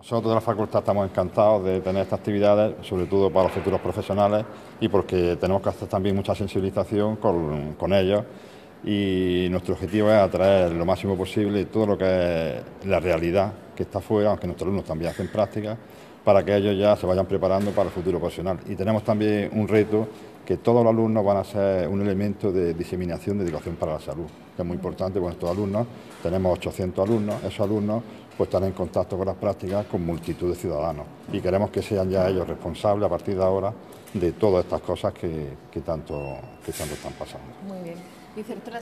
Nosotros de la facultad estamos encantados de tener estas actividades, sobre todo para los futuros profesionales y porque tenemos que hacer también mucha sensibilización con ellos, y nuestro objetivo es atraer lo máximo posible todo lo que es la realidad que está fuera, aunque nuestros alumnos también hacen prácticas, para que ellos ya se vayan preparando para el futuro profesional. Y tenemos también un reto, que todos los alumnos van a ser un elemento de diseminación de educación para la salud, que es muy importante con estos alumnos. Tenemos 800 alumnos, esos alumnos pues están en contacto con las prácticas con multitud de ciudadanos y queremos que sean ya ellos responsables a partir de ahora de todas estas cosas que tanto están pasando. Muy bien.